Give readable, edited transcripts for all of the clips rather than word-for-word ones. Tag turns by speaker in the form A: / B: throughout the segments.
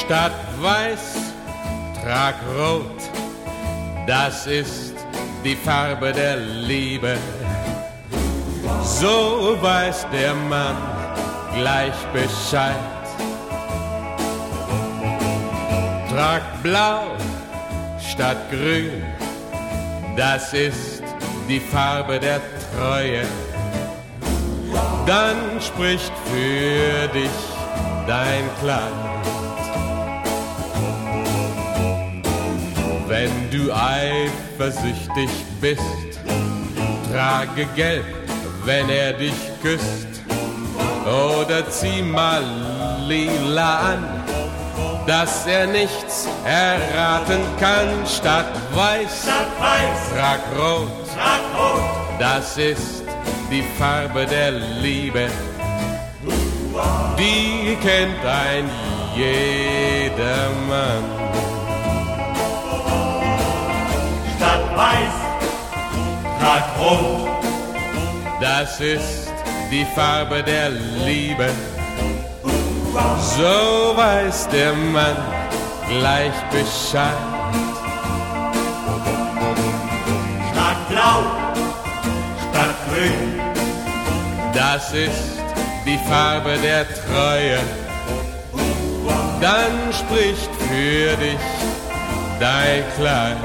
A: Statt weiß, trag rot, das ist die Farbe der Liebe. So weiß der Mann gleich Bescheid. Trag blau statt grün, das ist die Farbe der Treue. Dann spricht für dich dein Kleid. Wenn du eifersüchtig bist, trage gelb, wenn er dich küsst. Oder zieh mal lila an, dass er nichts erraten kann. Statt weiß, trag rot, das ist die Farbe der Liebe. Die kennt ein jedermann.
B: Statt weiß, trag rot,
A: das ist die Farbe der Liebe. So weiß der Mann gleich Bescheid.
B: Statt blau, statt grün,
A: das ist die Farbe der Treue. Dann spricht für dich dein Kleid.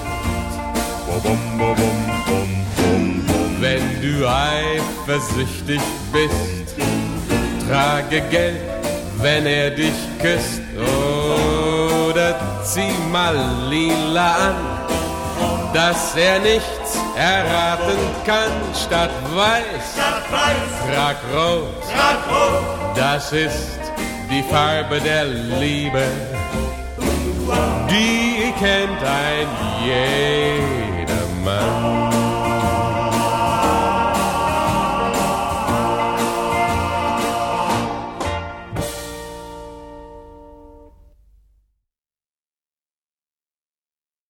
A: Wenn du eifersüchtig bist, trage gelb, wenn er dich küsst. Oder zieh mal lila an, dass er nichts erraten kann. Statt weiß, trag rot, das ist die Farbe der Liebe. Die kennt ein jeder.